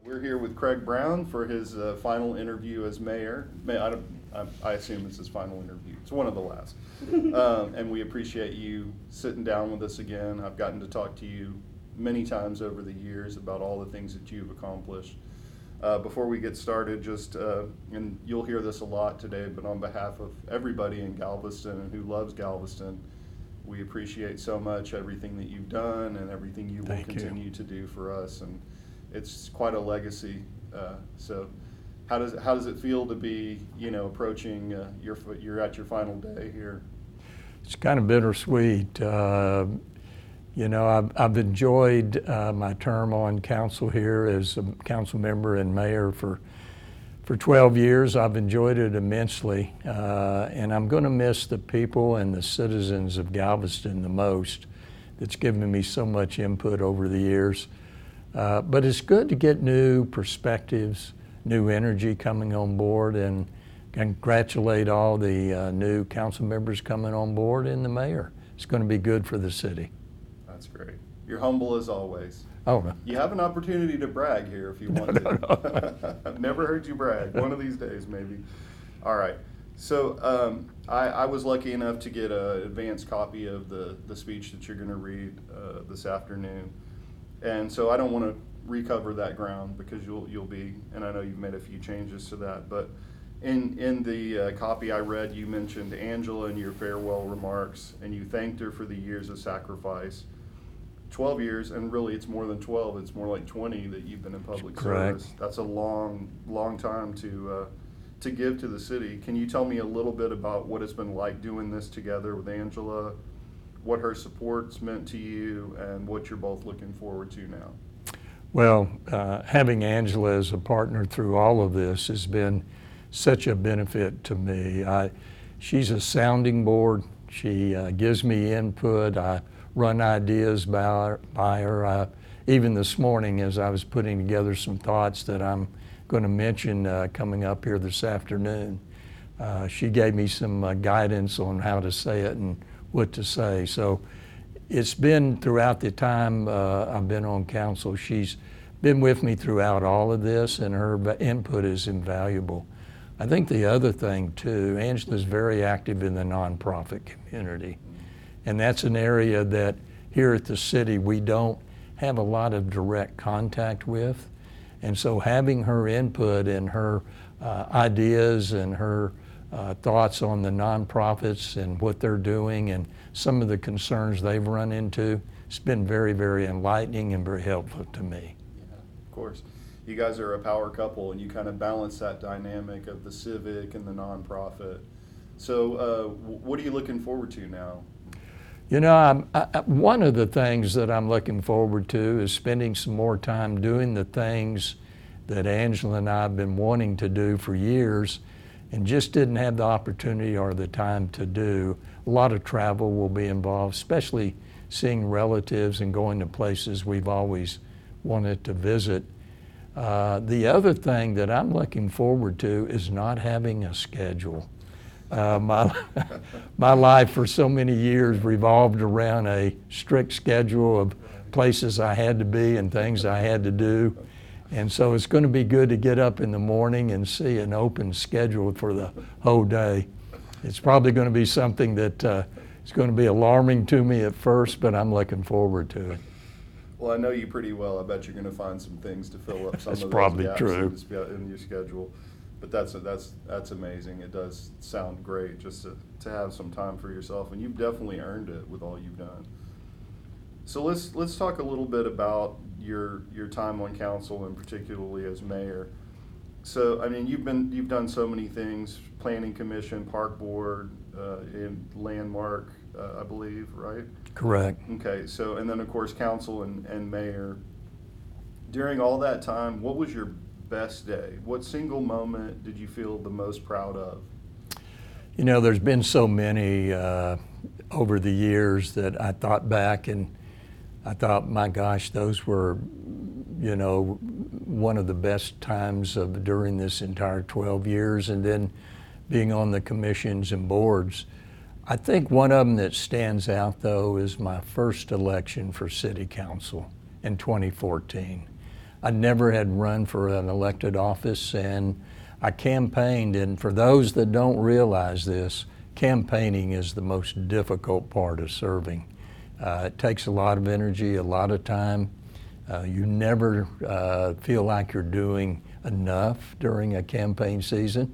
We're here with Craig Brown for his final interview as mayor. I assume it's his final interview. It's one of the last. And we appreciate you sitting down with us again. I've gotten to talk to you many times over the years about all the things that you've accomplished. Before we get started, and you'll hear this a lot today, but on behalf of everybody in Galveston and who loves Galveston, we appreciate so much everything that you've done and everything you will continue to do for us. And it's quite a legacy. So how does it feel to be, approaching you're at your final day here? It's kind of bittersweet. I've enjoyed my term on council here as a council member and mayor for 12 years. I've enjoyed it immensely, and I'm going to miss the people and the citizens of Galveston the most. That's given me so much input over the years. But it's good to get new perspectives, new energy coming on board, and congratulate all the new council members coming on board and the mayor. It's going to be good for the city. That's great. You're humble as always. Oh, no. You have an opportunity to brag here if you want to. I've never heard you brag. One of these days, maybe. All right. So I was lucky enough to get an advanced copy of the speech that you're going to read this afternoon. And so I don't want to recover that ground because you'll be, and I know you've made a few changes to that, but in the copy I read, you mentioned Angela in your farewell remarks, and you thanked her for the years of sacrifice. 12 years, and really it's more than 12, it's more like 20 that you've been in public service. That's a long time to give to the city. Can you tell me a little bit about what it's been like doing this together with Angela, what her support's meant to you, and what you're both looking forward to now? Well, having Angela as a partner through all of this has been such a benefit to me. She's a sounding board. She gives me input. I run ideas by her. Even this morning, as I was putting together some thoughts that I'm going to mention coming up here this afternoon, she gave me some guidance on how to say it and what to say. So it's been throughout the time I've been on council. She's been with me throughout all of this, and her input is invaluable. I think the other thing too, Angela's very active in the nonprofit community. And that's an area that here at the city we don't have a lot of direct contact with. And so having her input and her ideas and her thoughts on the nonprofits and what they're doing and some of the concerns they've run into, it's been very, very enlightening and very helpful to me. Yeah, of course. You guys are a power couple, and you kind of balance that dynamic of the civic and the nonprofit. So what are you looking forward to now? One of the things that I'm looking forward to is spending some more time doing the things that Angela and I have been wanting to do for years and just didn't have the opportunity or the time to do. A lot of travel will be involved, especially seeing relatives and going to places we've always wanted to visit. The other thing that I'm looking forward to is not having a schedule. My life for so many years revolved around a strict schedule of places I had to be and things I had to do. And so it's going to be good to get up in the morning and see an open schedule for the whole day. It's probably going to be something that is going to be alarming to me at first, but I'm looking forward to it. Well, I know you pretty well. I bet you're going to find some things to fill up some of those probably gaps true. in your schedule. But that's amazing. It does sound great just to have some time for yourself, and you've definitely earned it with all you've done. So let's talk a little bit about your time on council, and particularly as mayor. So I mean, you've done so many things: planning commission, park board, and landmark, I believe, right? Correct. Okay. So and then of course council and mayor. During all that time, what was your best day? What single moment did you feel the most proud of? There's been so many over the years that I thought back and I thought, my gosh, those were, one of the best times during this entire 12 years, and then being on the commissions and boards. I think one of them that stands out, though, is my first election for city council in 2014. I never had run for an elected office, and I campaigned. And for those that don't realize this, campaigning is the most difficult part of serving. It takes a lot of energy, a lot of time. You never feel like you're doing enough during a campaign season.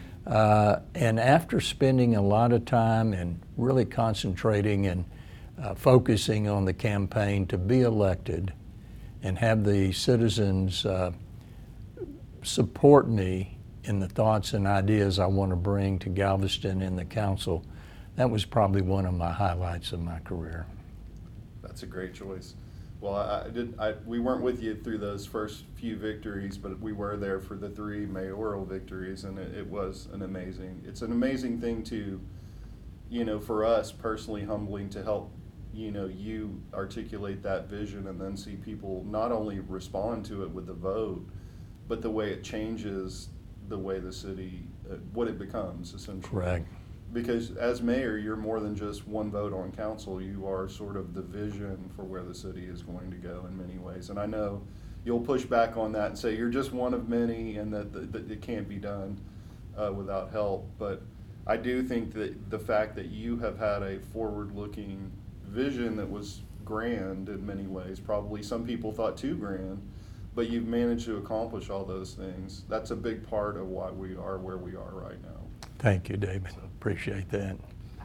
And after spending a lot of time and really concentrating and focusing on the campaign to be elected and have the citizens support me in the thoughts and ideas I want to bring to Galveston and the council, that was probably one of my highlights of my career. That's a great choice. Well, we weren't with you through those first few victories, but we were there for the 3 mayoral victories, and it's an amazing thing to, for us personally, humbling to help, you articulate that vision and then see people not only respond to it with the vote, but the way it changes the way the city, what it becomes essentially. Correct. Because as mayor, you're more than just one vote on council. You are sort of the vision for where the city is going to go in many ways. And I know you'll push back on that and say you're just one of many and that it can't be done without help. But I do think that the fact that you have had a forward-looking vision that was grand in many ways, probably some people thought too grand, but you've managed to accomplish all those things. That's a big part of why we are where we are right now. Thank you, David. Appreciate that.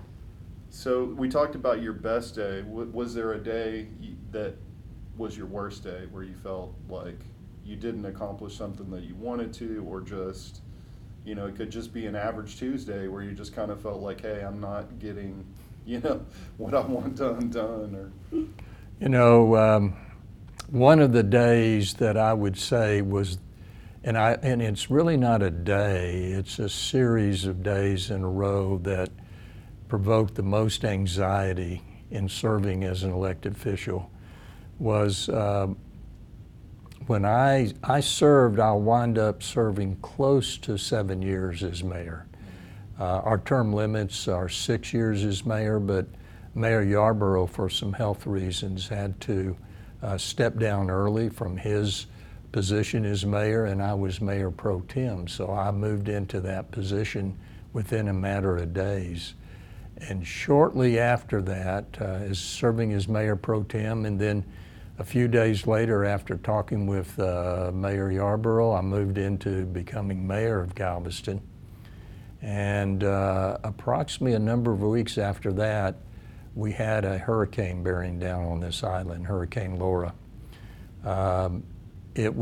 So we talked about your best day. Was there a day that was your worst day where you felt like you didn't accomplish something that you wanted to, or just, it could just be an average Tuesday where you just kind of felt like, hey, I'm not getting, what I want done, or? One of the days that I would say was, and it's really not a day, it's a series of days in a row that provoked the most anxiety in serving as an elected official, was when I served, I'll wind up serving close to 7 years as mayor. Our term limits are 6 years as mayor, but Mayor Yarborough, for some health reasons, had to step down early from his position as mayor, and I was mayor pro tem, so I moved into that position within a matter of days. And shortly after that, as serving as mayor pro tem, and then a few days later, after talking with Mayor Yarborough, I moved into becoming mayor of Galveston. And approximately a number of weeks after that, we had a hurricane bearing down on this island, Hurricane Laura. It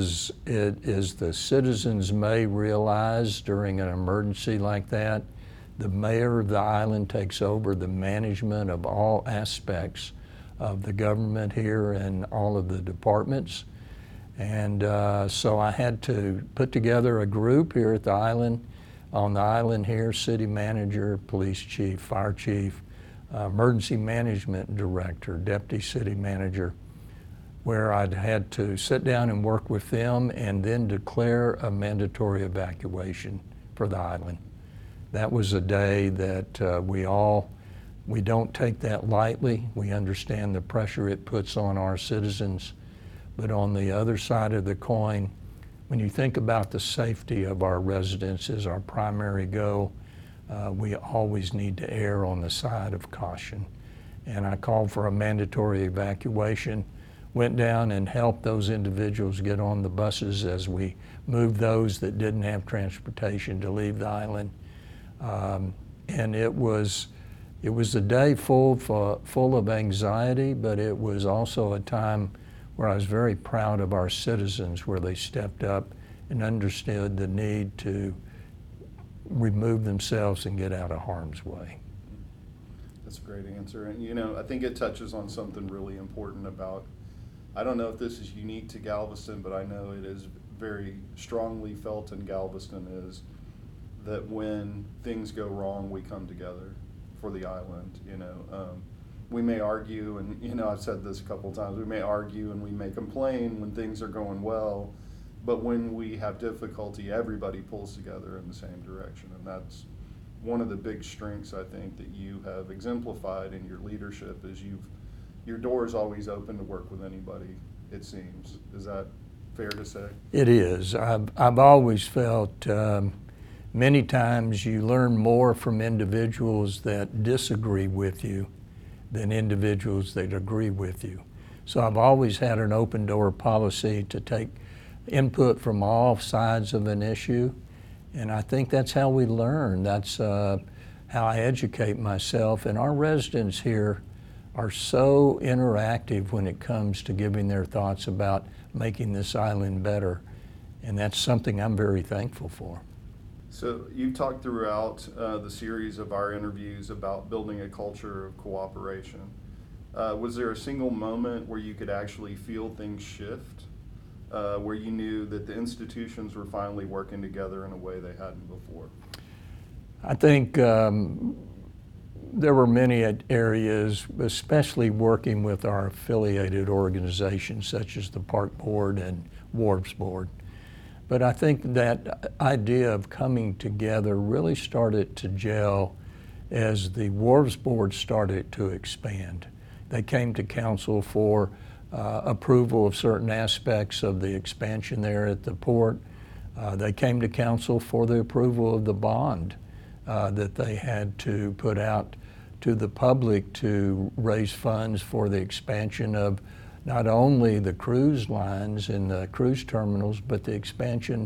as the citizens may realize during an emergency like that, the mayor of the island takes over the management of all aspects of the government here and all of the departments. And so I had to put together a group here at the island, on the island here, city manager, police chief, fire chief, emergency management director, deputy city manager, where I'd had to sit down and work with them and then declare a mandatory evacuation for the island. That was a day that we don't take that lightly. We understand the pressure it puts on our citizens. But on the other side of the coin, when you think about the safety of our residents as our primary goal, we always need to err on the side of caution. And I called for a mandatory evacuation, went down and helped those individuals get on the buses as we moved those that didn't have transportation to leave the island. And it was a day full of anxiety, but it was also a time where I was very proud of our citizens, where they stepped up and understood the need to remove themselves and get out of harm's way. That's a great answer. And I think it touches on something really important about, I don't know if this is unique to Galveston, but I know it is very strongly felt in Galveston, is that when things go wrong, we come together for the island. We may argue, and I've said this a couple of times, we may argue and we may complain when things are going well, but when we have difficulty, everybody pulls together in the same direction. And that's one of the big strengths, I think, that you have exemplified in your leadership, is your door is always open to work with anybody, it seems. Is that fair to say? It is. I've always felt many times you learn more from individuals that disagree with you than individuals that agree with you. So I've always had an open door policy to take input from all sides of an issue, and I think that's how we learn. That's how I educate myself, and our residents here are so interactive when it comes to giving their thoughts about making this island better, and that's something I'm very thankful for. So you've talked throughout the series of our interviews about building a culture of cooperation. Was there a single moment where you could actually feel things shift, where you knew that the institutions were finally working together in a way they hadn't before? I think there were many areas, especially working with our affiliated organizations such as the Park Board and Wharves Board. But I think that idea of coming together really started to gel as the Wharves Board started to expand. They came to council for approval of certain aspects of the expansion there at the port. They came to council for the approval of the bond that they had to put out to the public to raise funds for the expansion of not only the cruise lines and the cruise terminals, but the expansion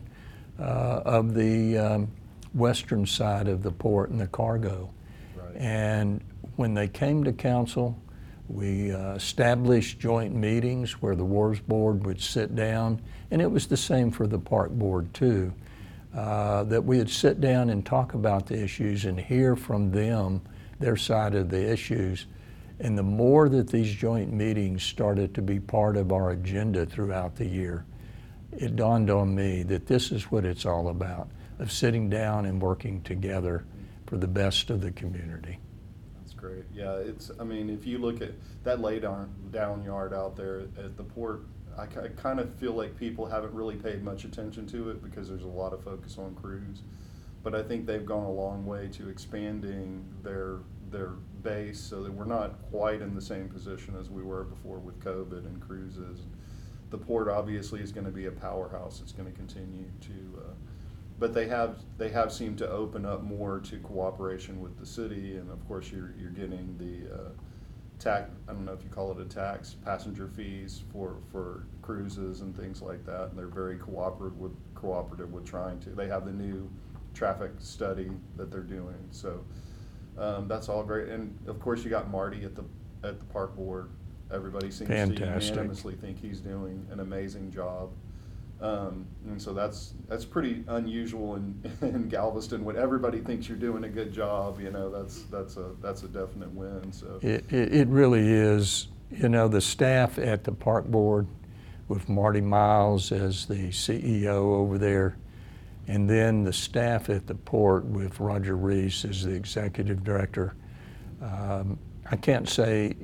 of the western side of the port and the cargo. Right. And when they came to council, we established joint meetings where the Wharves Board would sit down, and it was the same for the Park Board too, that we would sit down and talk about the issues and hear from them their side of the issues. And the more that these joint meetings started to be part of our agenda throughout the year, it dawned on me that this is what it's all about, of sitting down and working together for the best of the community. That's great. Yeah, I mean, if you look at that down yard out there at the port, I kind of feel like people haven't really paid much attention to it because there's a lot of focus on cruise. But I think they've gone a long way to expanding their base so that we're not quite in the same position as we were before with COVID and cruises. The port obviously is going to be a powerhouse. It's going to continue to, but they have seemed to open up more to cooperation with the city, and of course you're getting the tax. I don't know if you call it a tax, passenger fees for cruises and things like that. And they're very cooperative with trying to. They have the new traffic study that they're doing. So. That's all great, and of course you got Marty at the Park Board. Everybody seems to unanimously think he's doing an amazing job, and so that's pretty unusual in Galveston. When everybody thinks you're doing a good job, you know, that's a definite win. So it really is. You know, the staff at the Park Board, with Marty Miles as the CEO over there, and then the staff at the port with Roger Reese as the executive director. I can't say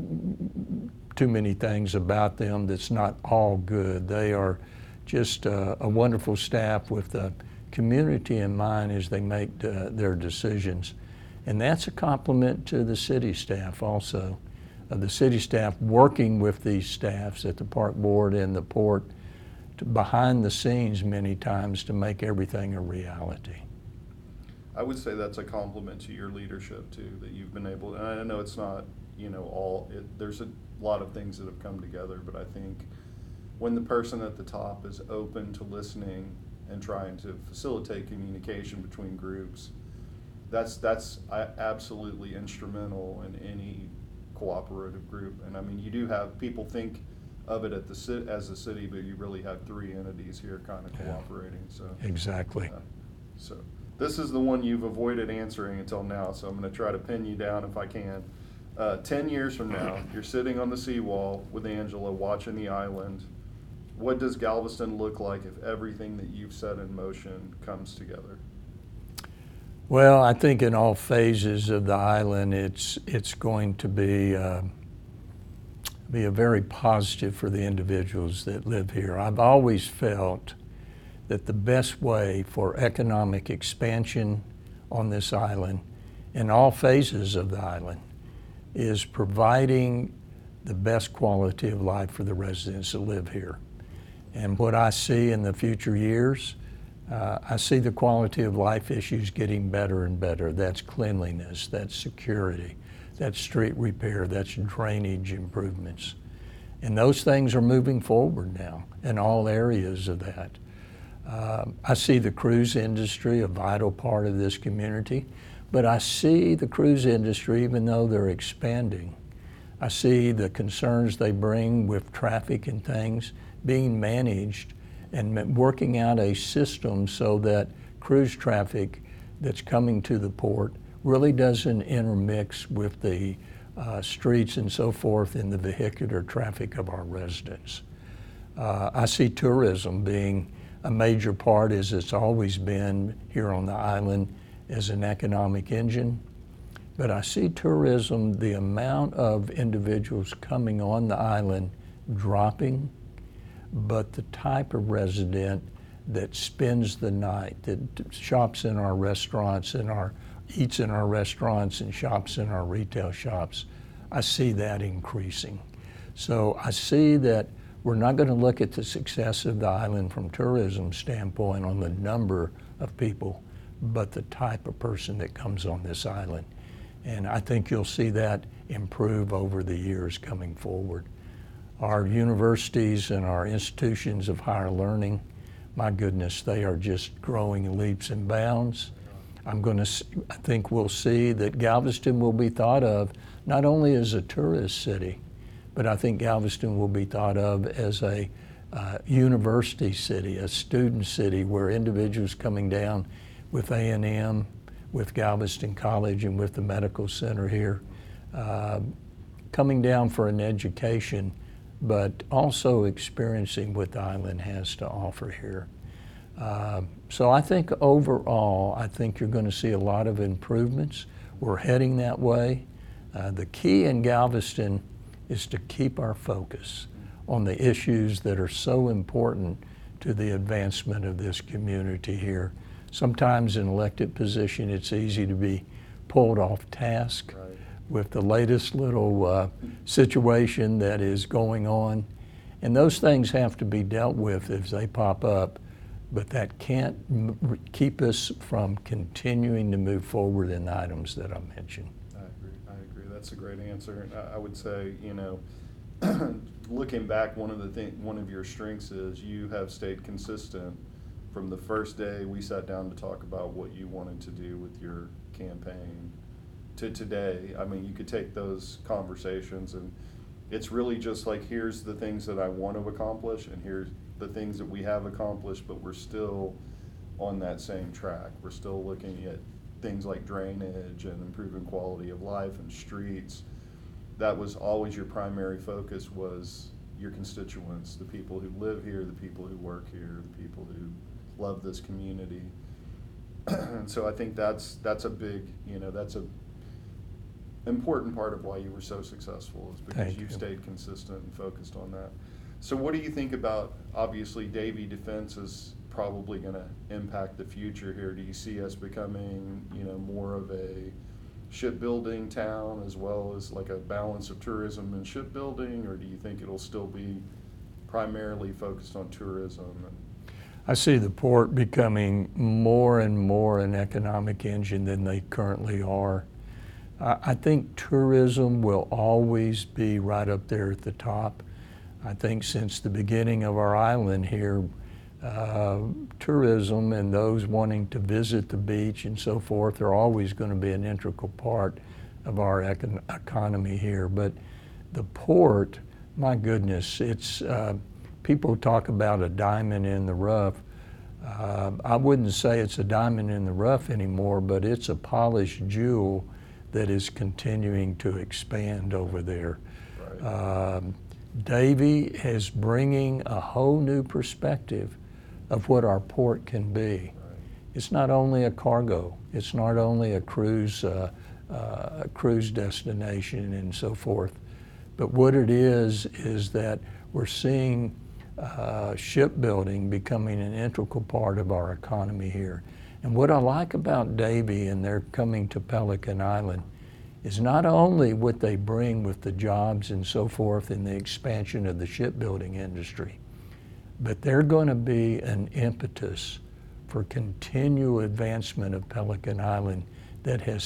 too many things about them that's not all good. They are just a wonderful staff with the community in mind as they make their decisions. And that's a compliment to the city staff also. The city staff working with these staffs at the Park Board and the port behind the scenes many times to make everything a reality. I would say that's a compliment to your leadership too, that you've been able, and I know it's not, you know, there's a lot of things that have come together, but I think when the person at the top is open to listening and trying to facilitate communication between groups, that's absolutely instrumental in any cooperative group. And I mean, you do have people think of it as a city, but you really have three entities here kind of cooperating. So exactly. So this is the one you've avoided answering until now, so I'm going to try to pin you down if I can. 10 years from now, you're sitting on the seawall with Angela watching the island. What does Galveston look like if everything that you've set in motion comes together? Well, I think in all phases of the island, it's going to be a very positive for the individuals that live here. I've always felt that the best way for economic expansion on this island, in all phases of the island, is providing the best quality of life for the residents that live here. And what I see in the future years, I see the quality of life issues getting better and better. That's cleanliness, that's security, that's street repair, that's drainage improvements. And those things are moving forward now in all areas of that. I see the cruise industry, a vital part of this community, but I see the cruise industry, even though they're expanding, I see the concerns they bring with traffic and things being managed and working out a system so that cruise traffic that's coming to the port really doesn't intermix with the streets and so forth in the vehicular traffic of our residents. I see tourism being a major part, as it's always been here on the island, as an economic engine. But I see tourism, the amount of individuals coming on the island dropping, but the type of resident that spends the night, that shops in our restaurants eats in our restaurants and shops in our retail shops, I see that increasing. So I see that we're not going to look at the success of the island from tourism standpoint on the number of people, but the type of person that comes on this island. And I think you'll see that improve over the years coming forward. Our universities and our institutions of higher learning, my goodness, they are just growing leaps and bounds. I think we'll see that Galveston will be thought of not only as a tourist city, but I think Galveston will be thought of as a university city, a student city where individuals coming down with A&M, with Galveston College and with the medical center here, coming down for an education, but also experiencing what the island has to offer here. So I think overall, I think you're going to see a lot of improvements. We're heading that way. The key in Galveston is to keep our focus on the issues that are so important to the advancement of this community here. Sometimes in elected position, it's easy to be pulled off task with the latest little situation that is going on. And those things have to be dealt with as they pop up, but that can't keep us from continuing to move forward in the items that I mentioned. I agree. That's a great answer. I would say, you know, looking back, one of your strengths is you have stayed consistent from the first day we sat down to talk about what you wanted to do with your campaign to today. I mean, you could take those conversations and it's really just like, here's the things that I want to accomplish and here's the things that we have accomplished, but we're still on that same track. We're still looking at things like drainage and improving quality of life and streets. That was always your primary focus, was your constituents, the people who live here, the people who work here, the people who love this community. And so I think that's a big, you know, that's a important part of why you were so successful, is because you've stayed consistent and focused on that. So what do you think about, obviously Davie Defense is probably going to impact the future here. Do you see us becoming, you know, more of a shipbuilding town as well as like a balance of tourism and shipbuilding, or do you think it'll still be primarily focused on tourism? I see the port becoming more and more an economic engine than they currently are. I think tourism will always be right up there at the top. I think since the beginning of our island here, tourism and those wanting to visit the beach and so forth are always going to be an integral part of our economy here. But the port, my goodness, it's people talk about a diamond in the rough. I wouldn't say it's a diamond in the rough anymore, but it's a polished jewel that is continuing to expand over there. Right. Davie is bringing a whole new perspective of what our port can be. Right. It's not only a cargo, it's not only a cruise destination and so forth, but what it is that we're seeing shipbuilding becoming an integral part of our economy here. And what I like about Davie and their coming to Pelican Island is not only what they bring with the jobs and so forth and the expansion of the shipbuilding industry, but they're going to be an impetus for continual advancement of Pelican Island that has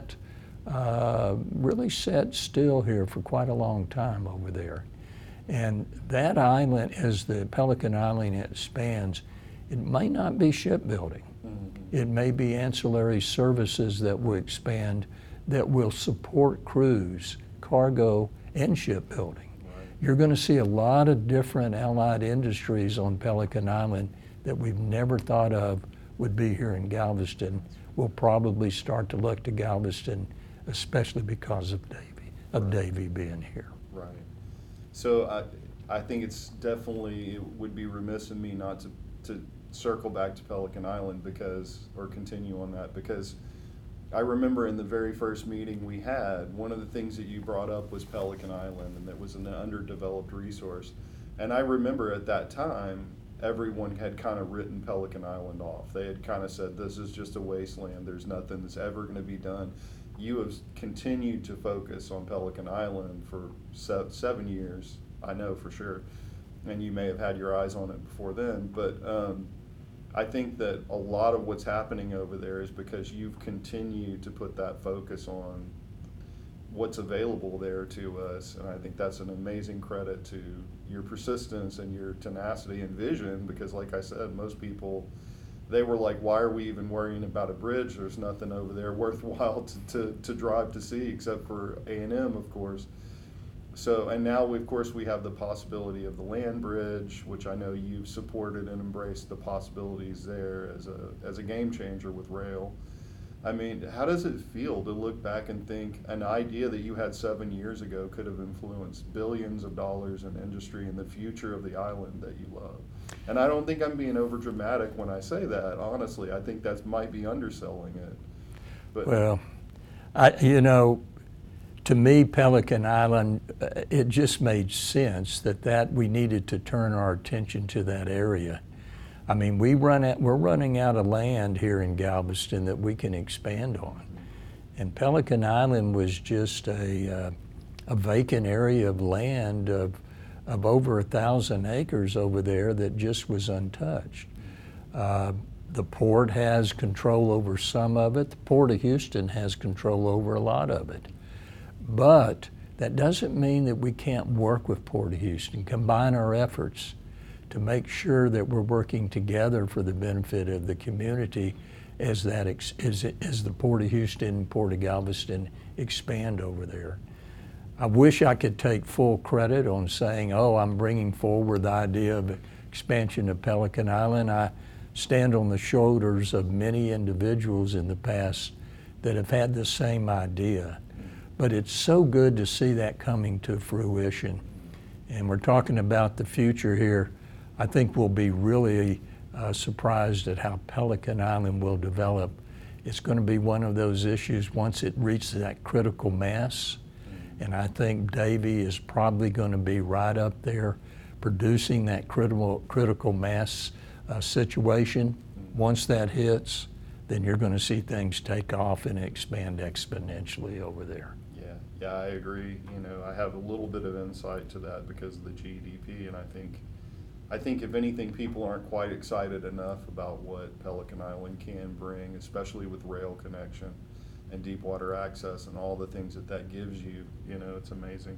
really set still here for quite a long time over there. And that island, as the Pelican Island expands, it may not be shipbuilding. It may be ancillary services that will expand that will support cruise, cargo, and shipbuilding. Right. You're going to see a lot of different allied industries on Pelican Island that we've never thought of would be here in Galveston. We'll probably start to look to Galveston, especially because of Davy being here. Right. So I think it's definitely, it would be remiss in me not to circle back to Pelican Island or continue on that, because I remember in the very first meeting we had, one of the things that you brought up was Pelican Island, and that was an underdeveloped resource. And I remember at that time, everyone had kind of written Pelican Island off. They had kind of said, this is just a wasteland, there's nothing that's ever going to be done. You have continued to focus on Pelican Island for 7 years, I know for sure, and you may have had your eyes on it before then, but I think that a lot of what's happening over there is because you've continued to put that focus on what's available there to us, and I think that's an amazing credit to your persistence and your tenacity and vision, because like I said, most people, they were like, why are we even worrying about a bridge? There's nothing over there worthwhile to drive to see, except for A&M, of course. So, and now of course we have the possibility of the land bridge, which I know you've supported and embraced the possibilities there as a game changer with rail. I mean, how does it feel to look back and think an idea that you had 7 years ago could have influenced billions of dollars in industry and the future of the island that you love? And I don't think I'm being over dramatic when I say that, honestly. I think that might be underselling it. But well, to me, Pelican Island, it just made sense that we needed to turn our attention to that area. I mean, we're running out of land here in Galveston that we can expand on. And Pelican Island was just a vacant area of land of over 1,000 acres over there that just was untouched. The port has control over some of it. The Port of Houston has control over a lot of it. But that doesn't mean that we can't work with Port of Houston, combine our efforts to make sure that we're working together for the benefit of the community as the Port of Houston, Port of Galveston expand over there. I wish I could take full credit on saying, oh, I'm bringing forward the idea of expansion of Pelican Island. I stand on the shoulders of many individuals in the past that have had the same idea. But it's so good to see that coming to fruition. And we're talking about the future here. I think we'll be really surprised at how Pelican Island will develop. It's going to be one of those issues once it reaches that critical mass. And I think Davy is probably going to be right up there producing that critical mass situation. Once that hits, then you're going to see things take off and expand exponentially over there. Yeah, I agree. I have a little bit of insight to that because of the GDP, and I think if anything, people aren't quite excited enough about what Pelican Island can bring, especially with rail connection and deep water access and all the things that gives you. It's amazing.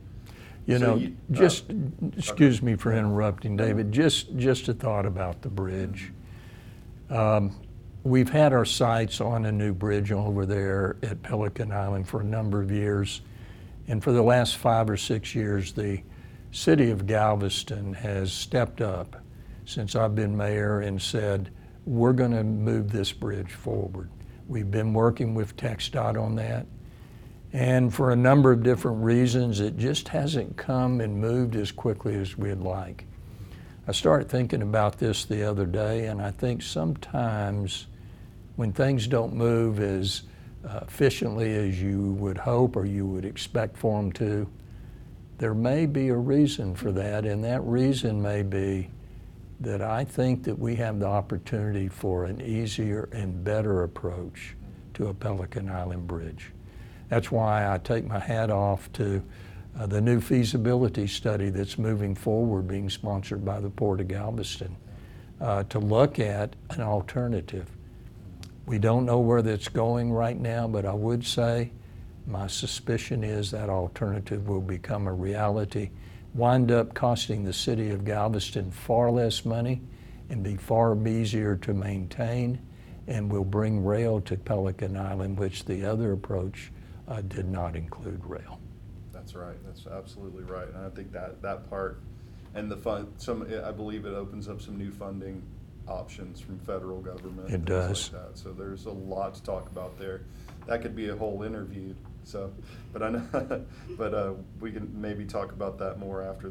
Excuse me for interrupting, David. Just a thought about the bridge. We've had our sights on a new bridge over there at Pelican Island for a number of years. And for the last 5 or 6 years, the city of Galveston has stepped up since I've been mayor and said, we're going to move this bridge forward. We've been working with TxDOT on that. And for a number of different reasons, it just hasn't come and moved as quickly as we'd like. I started thinking about this the other day, and I think sometimes when things don't move as efficiently as you would hope or you would expect for them to, there may be a reason for that, and that reason may be that I think that we have the opportunity for an easier and better approach to a Pelican Island bridge. That's why I take my hat off to the new feasibility study that's moving forward, being sponsored by the Port of Galveston, to look at an alternative. We don't know where that's going right now, but I would say my suspicion is that alternative will become a reality, wind up costing the city of Galveston far less money and be far easier to maintain, and will bring rail to Pelican Island, which the other approach did not include rail. That's right. That's absolutely right. And I think that part and the fund, I believe it opens up some new funding options from federal government. It does. Like that. So there's a lot to talk about there. That could be a whole interview. So, but I know, but we can maybe talk about that more after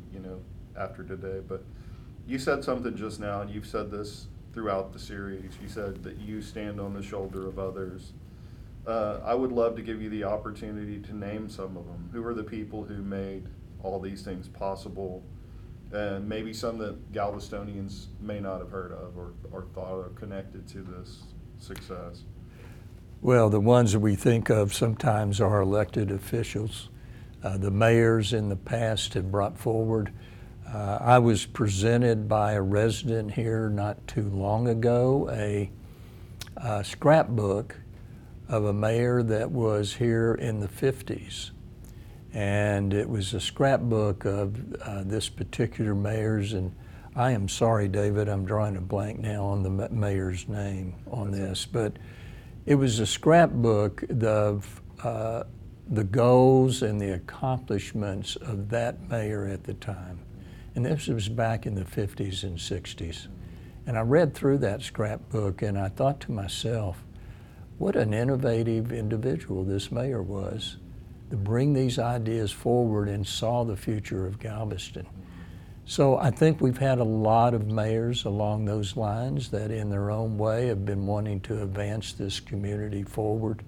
after today. But you said something just now, and you've said this throughout the series. You said that you stand on the shoulder of others. I would love to give you the opportunity to name some of them. Who are the people who made all these things possible, and maybe some that Galvestonians may not have heard of or thought are connected to this success? Well, the ones that we think of sometimes are elected officials. The mayors in the past have brought forward. I was presented by a resident here not too long ago a scrapbook of a mayor that was here in the 50s. And it was a scrapbook of this particular mayor's, and I am sorry, David, I'm drawing a blank now on the mayor's name on this, but it was a scrapbook of the goals and the accomplishments of that mayor at the time. And this was back in the 50s and 60s. And I read through that scrapbook and I thought to myself, what an innovative individual this mayor was to bring these ideas forward and saw the future of Galveston. So I think we've had a lot of mayors along those lines that in their own way have been wanting to advance this community forward.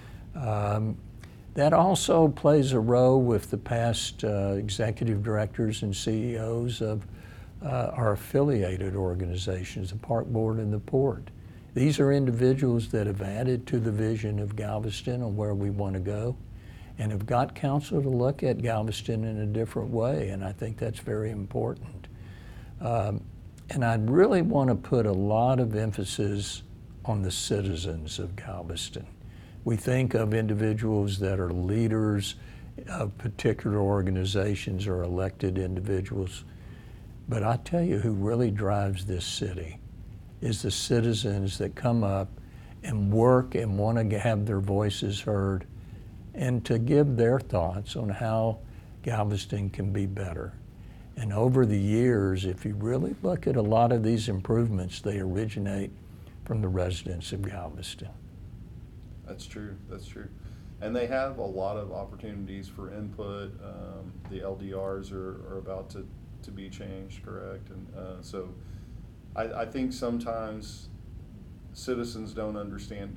That also plays a role with the past executive directors and CEOs of our affiliated organizations, the Park Board and the Port. These are individuals that have added to the vision of Galveston and where we want to go, and have got council to look at Galveston in a different way, and I think that's very important. And I really want to put a lot of emphasis on the citizens of Galveston. We think of individuals that are leaders of particular organizations or elected individuals, but I tell you who really drives this city is the citizens that come up and work and want to have their voices heard and to give their thoughts on how Galveston can be better. And over the years, if you really look at a lot of these improvements, they originate from the residents of Galveston. That's true. That's true. And they have a lot of opportunities for input. The LDRs are about to be changed, correct? And so I think sometimes citizens don't understand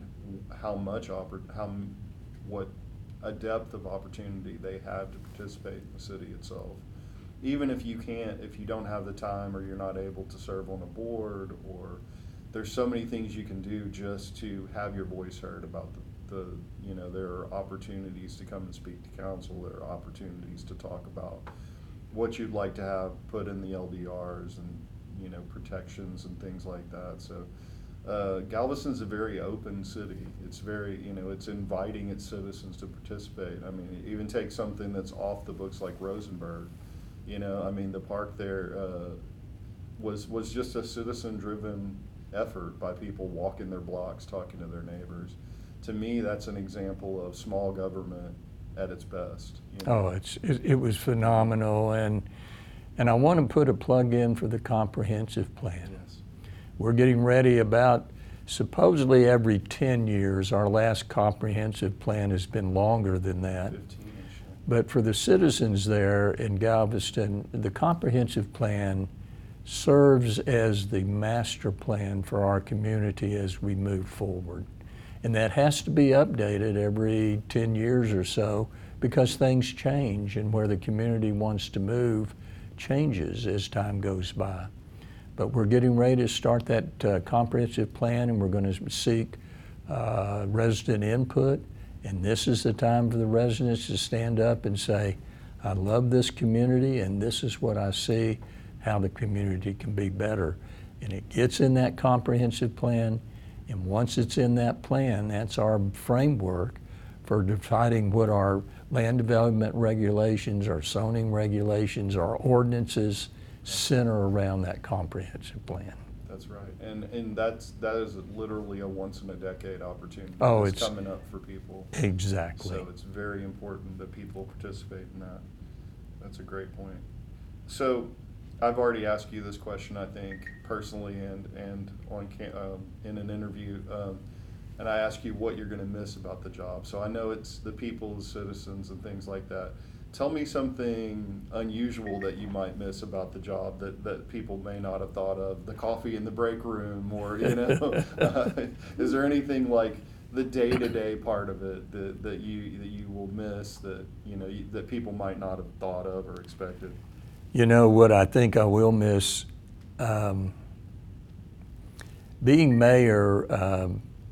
what a depth of opportunity they have to participate in the city itself. Even if you don't have the time or you're not able to serve on a board, or there's so many things you can do just to have your voice heard about there are opportunities to come and speak to council. There are opportunities to talk about what you'd like to have put in the LDRs and protections and things like that. So Galveston's a very open city. It's very, it's inviting its citizens to participate. I mean, even take something that's off the books like Rosenberg. The park there was just a citizen-driven effort by people walking their blocks, talking to their neighbors. To me, that's an example of small government at its best. Oh, it was phenomenal, and I want to put a plug in for the comprehensive plan. Yes. We're getting ready about supposedly every 10 years. Our last comprehensive plan has been longer than that. 15-ish. But for the citizens there in Galveston, the comprehensive plan serves as the master plan for our community as we move forward. And that has to be updated every 10 years or so because things change, and where the community wants to move changes as time goes by. But we're getting ready to start that comprehensive plan, and we're going to seek resident input. And this is the time for the residents to stand up and say, I love this community, and this is what I see how the community can be better. And it gets in that comprehensive plan, and once it's in that plan, that's our framework for deciding what our land development regulations, our zoning regulations, our ordinances center around that comprehensive plan. That's right, and that is literally a once-in-a-decade opportunity. Oh, that's it's coming up for people. Exactly. So it's very important that people participate in that. That's a great point. So I've already asked you this question, I think, personally and on in an interview, and I asked you what you're going to miss about the job. So I know it's the people, the citizens, and things like that. Tell me something unusual that you might miss about the job that people may not have thought of. The coffee in the break room, or is there anything like the day-to-day part of it that you will miss that that people might not have thought of or expected? You know what I think I will miss, being mayor.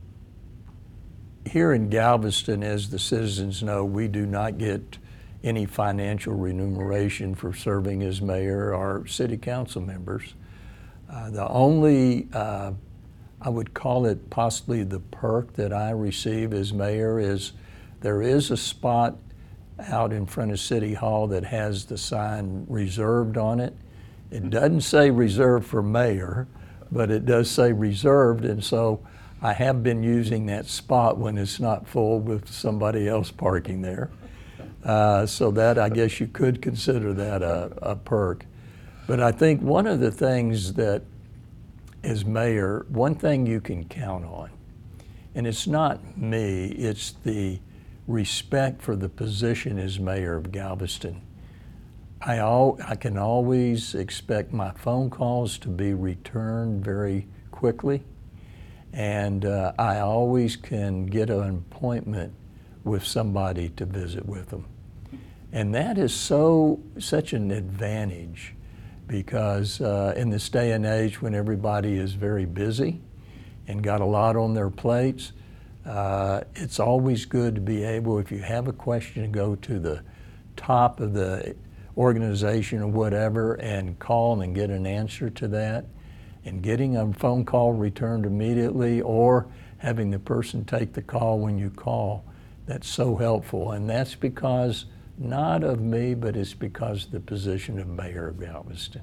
Here in Galveston, as the citizens know, we do not get any financial remuneration for serving as mayor or city council members. The only, I would call it possibly the perk that I receive as mayor is there is a spot out in front of City Hall that has the sign reserved on it. It doesn't say reserved for mayor, but it does say reserved, and so I have been using that spot when it's not full with somebody else parking there. So that, I guess you could consider that a perk. But I think one of the things that, as mayor, one thing you can count on, and it's not me, it's the respect for the position as mayor of Galveston. I can always expect my phone calls to be returned very quickly, and I always can get an appointment with somebody to visit with them. And that is such an advantage, because in this day and age when everybody is very busy and got a lot on their plates, it's always good to be able, if you have a question, to go to the top of the organization or whatever and call and get an answer to that. And getting a phone call returned immediately, or having the person take the call when you call, that's so helpful. And that's because, not of me, but it's because of the position of mayor of Galveston.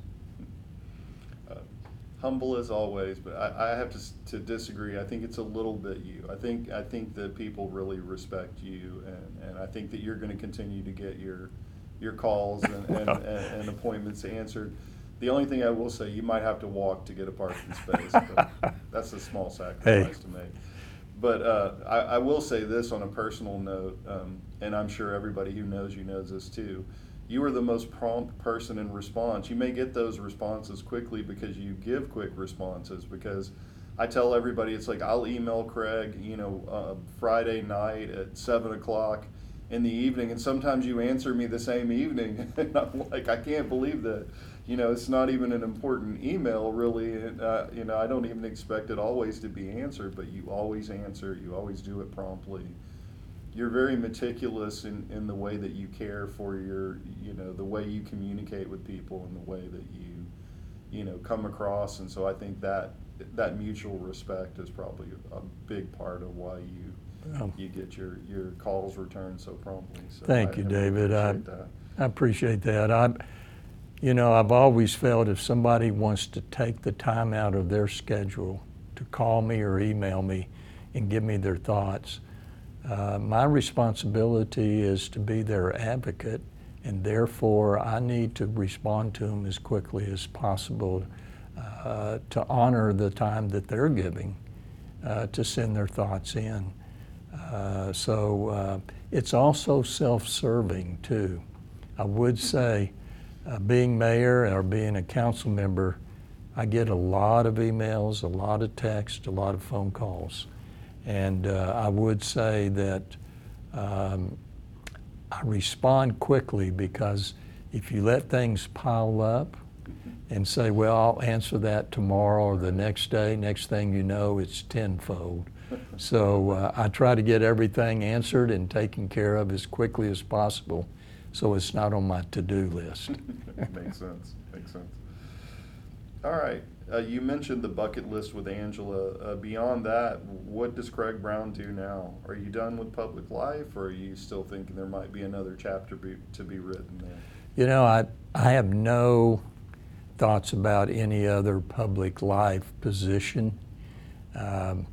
Humble as always, but I have to disagree. I think it's a little bit you. I think that people really respect you, and I think that you're going to continue to get your calls and appointments answered. The only thing I will say, you might have to walk to get a parking space, but that's a small sacrifice to make. But I will say this on a personal note, and I'm sure everybody who knows you knows this too. You are the most prompt person in response. You may get those responses quickly because you give quick responses, because I tell everybody, it's like, I'll email Craig, Friday night at 7 o'clock in the evening, and sometimes you answer me the same evening. And I'm like, I can't believe that. It's not even an important email, really. And, I don't even expect it always to be answered, but you always answer. You always do it promptly. You're very meticulous in the way that you care for the way you communicate with people and the way that you come across. And so I think that mutual respect is probably a big part of why you get your calls returned so promptly. So Thank you, David. I appreciate that. I've always felt if somebody wants to take the time out of their schedule to call me or email me and give me their thoughts, my responsibility is to be their advocate, and therefore I need to respond to them as quickly as possible to honor the time that they're giving to send their thoughts in. So it's also self-serving too. I would say, being mayor or being a council member, I get a lot of emails, a lot of texts, a lot of phone calls. And I would say that I respond quickly, because if you let things pile up and say, well, I'll answer that tomorrow or the next day, next thing you know, it's tenfold. So I try to get everything answered and taken care of as quickly as possible, so it's not on my to-do list. Makes sense, makes sense. All right, you mentioned the bucket list with Angela. Beyond that, what does Craig Brown do now? Are you done with public life, or are you still thinking there might be another chapter to be written there? You know, I have no thoughts about any other public life position. And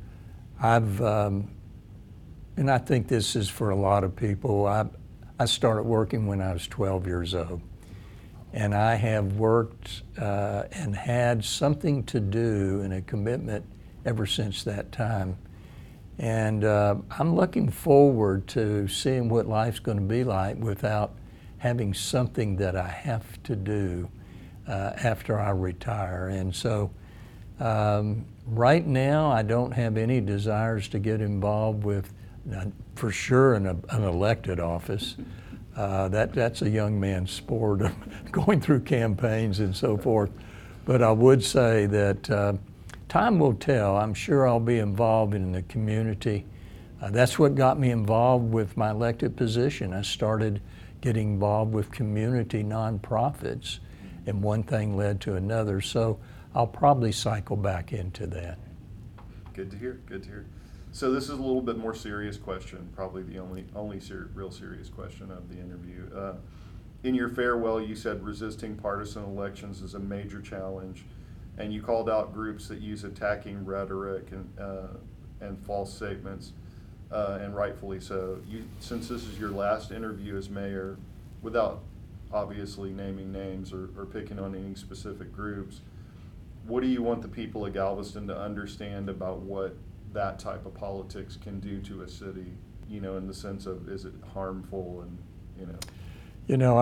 I think this is for a lot of people. I started working when I was 12 years old. And I have worked and had something to do and a commitment ever since that time. And I'm looking forward to seeing what life's going to be like without having something that I have to do after I retire. And so right now I don't have any desires to get involved with, for sure, an elected office. That's a young man's sport of going through campaigns and so forth. But I would say that time will tell. I'm sure I'll be involved in the community. That's what got me involved with my elected position. I started getting involved with community nonprofits, and one thing led to another. So I'll probably cycle back into that. Good to hear, good to hear. So this is a little bit more serious question, probably the only real serious question of the interview. In your farewell, you said resisting partisan elections is a major challenge, and you called out groups that use attacking rhetoric and false statements, and rightfully so. Since this is your last interview as mayor, without obviously naming names or picking on any specific groups, what do you want the people of Galveston to understand about what that type of politics can do to a city, you know, in the sense of, is it harmful, and, you know? You know,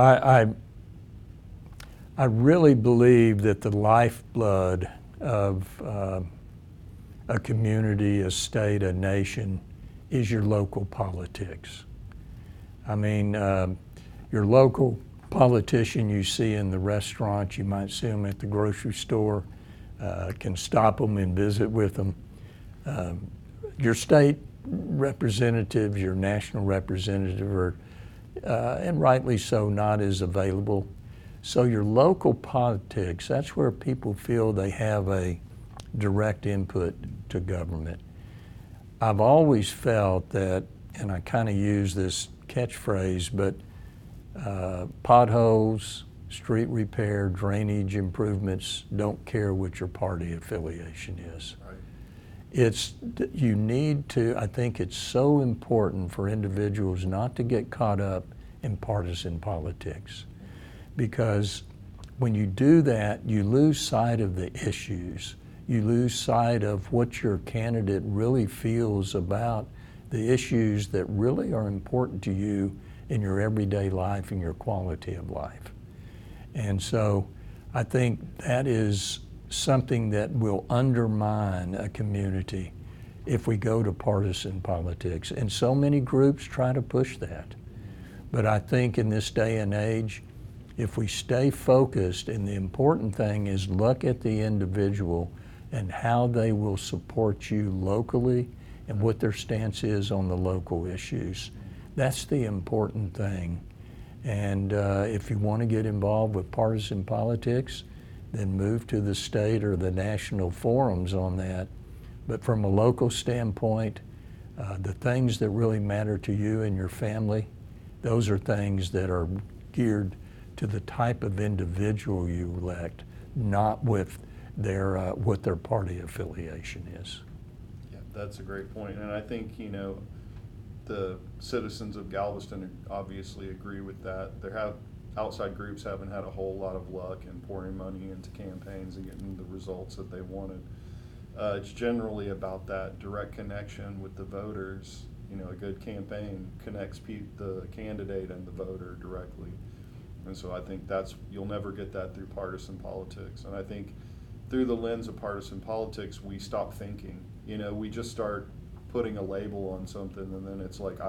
I really believe that the lifeblood of a community, a state, a nation is your local politics. I mean, your local politician you see in the restaurant, you might see them at the grocery store, can stop them and visit with them. Your state representatives, your national representative are, and rightly so, not as available. So your local politics, that's where people feel they have a direct input to government. I've always felt that, and I kind of use this catchphrase, but potholes, street repair, drainage improvements don't care what your party affiliation is. Right. You need to, I think it's so important for individuals not to get caught up in partisan politics, because when you do that, you lose sight of the issues. You lose sight of what your candidate really feels about the issues that really are important to you in your everyday life and your quality of life. And so I think that is something that will undermine a community if we go to partisan politics. And so many groups try to push that. But I think in this day and age, if we stay focused, and the important thing is look at the individual and how they will support you locally and what their stance is on the local issues. That's the important thing. And if you want to get involved with partisan politics, then move to the state or the national forums on that. But from a local standpoint, the things that really matter to you and your family, those are things that are geared to the type of individual you elect, not with their what their party affiliation is. Yeah, that's a great point. And I think, you know, the citizens of Galveston obviously agree with that. Outside groups haven't had a whole lot of luck in pouring money into campaigns and getting the results that they wanted. It's generally about that direct connection with the voters. You know, a good campaign connects the candidate and the voter directly. And so I think you'll never get that through partisan politics. And I think through the lens of partisan politics, we stop thinking. You know, we just start putting a label on something, and then it's like,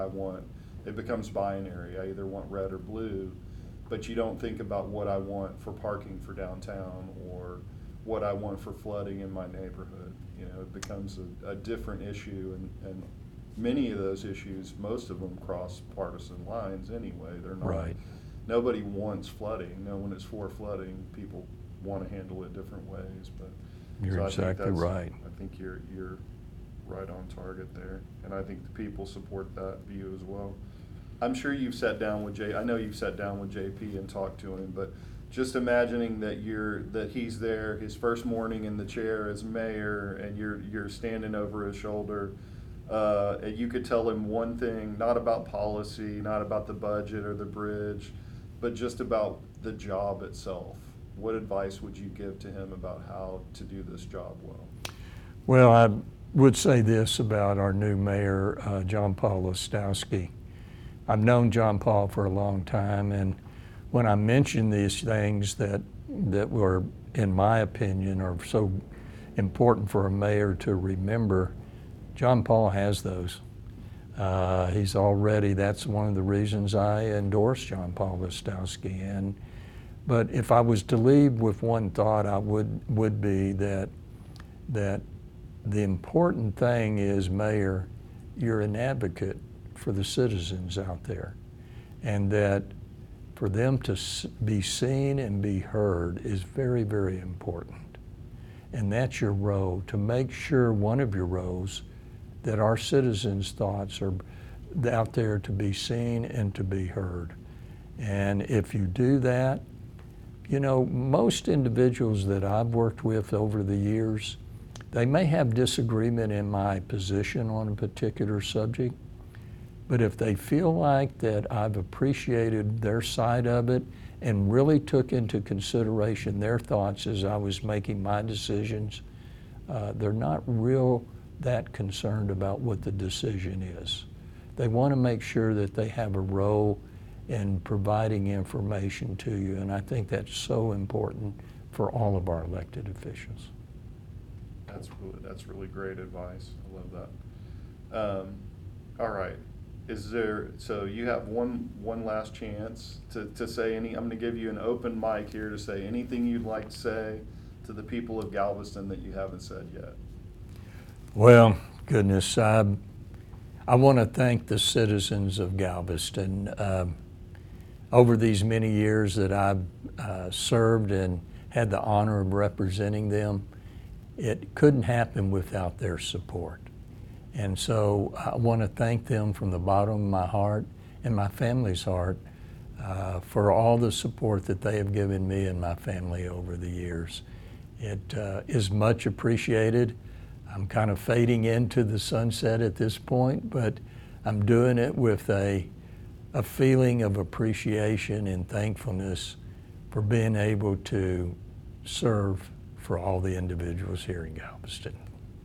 it becomes binary. I either want red or blue, but you don't think about what I want for parking for downtown or what I want for flooding in my neighborhood. You know, it becomes a different issue, and many of those issues, most of them cross partisan lines anyway. They're not. Right. nobody wants flooding. No one is for flooding. People want to handle it different ways, but You're I think exactly right. I think you're right on target there, and I think the people support that view as well. I'm sure you've sat down with I know you've sat down with JP and talked to him, but just imagining that he's there, his first morning in the chair as mayor, and you're standing over his shoulder, and you could tell him one thing, not about policy, not about the budget or the bridge, but just about the job itself. What advice would you give to him about how to do this job well? Well, I would say this about our new mayor, John Paul Listowski. I've known John Paul for a long time, and when I mention these things that were, in my opinion, are so important for a mayor to remember, John Paul has those. He's already, that's one of the reasons I endorsed John Paul Listowski. But if I was to leave with one thought, I would be that the important thing is, Mayor, you're an advocate for the citizens out there, and that for them to be seen and be heard is very, very important. And that's your role, to make sure, one of your roles, that our citizens' thoughts are out there to be seen and to be heard. And if you do that, you know, most individuals that I've worked with over the years, they may have disagreement in my position on a particular subject, but if they feel like that I've appreciated their side of it and really took into consideration their thoughts as I was making my decisions, they're not that concerned about what the decision is. They want to make sure that they have a role in providing information to you, and I think that's so important for all of our elected officials. That's really great advice. I love that. All right. So you have one last chance to say I'm going to give you an open mic here to say anything you'd like to say to the people of Galveston that you haven't said yet. Well, goodness, I want to thank the citizens of Galveston. Over these many years that I've served and had the honor of representing them, it couldn't happen without their support. And so I want to thank them from the bottom of my heart and my family's heart for all the support that they have given me and my family over the years. It is much appreciated. I'm kind of fading into the sunset at this point, but I'm doing it with a feeling of appreciation and thankfulness for being able to serve for all the individuals here in Galveston.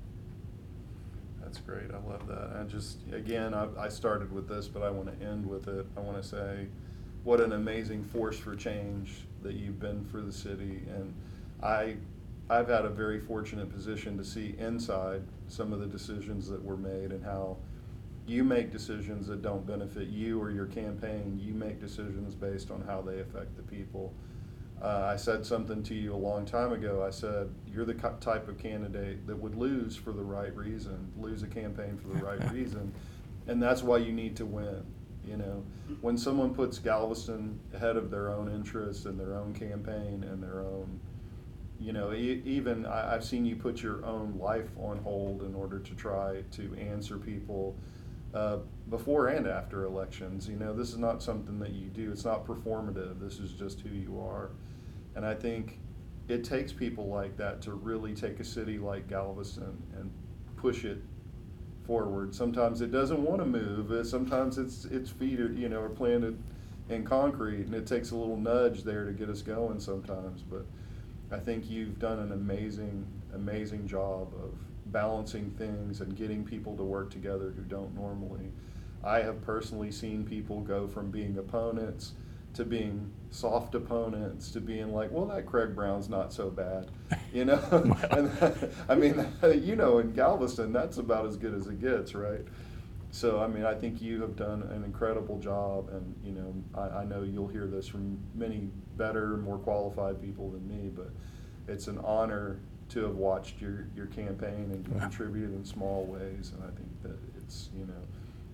That's great. I love that. I started with this, but I want to end with it. I want to say what an amazing force for change that you've been for the city. And I've had a very fortunate position to see inside some of the decisions that were made and how you make decisions that don't benefit you or your campaign. You make decisions based on how they affect the people. I said something to you a long time ago. I said, you're the type of candidate that would lose for the right reason, lose a campaign for the right reason, and that's why you need to win. You know, when someone puts Galveston ahead of their own interests and their own campaign and their own, you know, even I've seen you put your own life on hold in order to try to answer people before and after elections. You know, this is not something that you do. It's not performative. This is just who you are. And I think it takes people like that to really take a city like Galveston and push it forward. Sometimes it doesn't want to move. Sometimes its feet are, you know, are planted in concrete, and it takes a little nudge there to get us going sometimes. But I think you've done an amazing job of balancing things and getting people to work together who don't normally. I have personally seen people go from being opponents to being soft opponents to being like, well, that Craig Brown's not so bad, you know? And I mean, you know, in Galveston, that's about as good as it gets, right? So, I mean, I think you have done an incredible job, and, you know, I know you'll hear this from many better, more qualified people than me, but it's an honor to have watched your campaign and to contributed in small ways, and I think that it's, you know,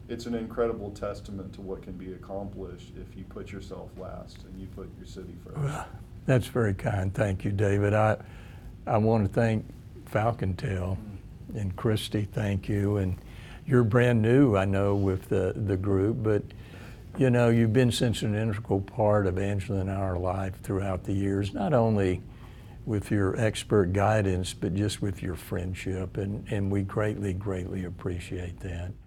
it's an incredible testament to what can be accomplished if you put yourself last and you put your city first. Well, that's very kind. Thank you, David. I want to thank Falcontail and Christy, thank you. And you're brand new, I know, with the group, but you know, you've been such an integral part of Angela and our life throughout the years, not only with your expert guidance, but just with your friendship, and we greatly, greatly appreciate that.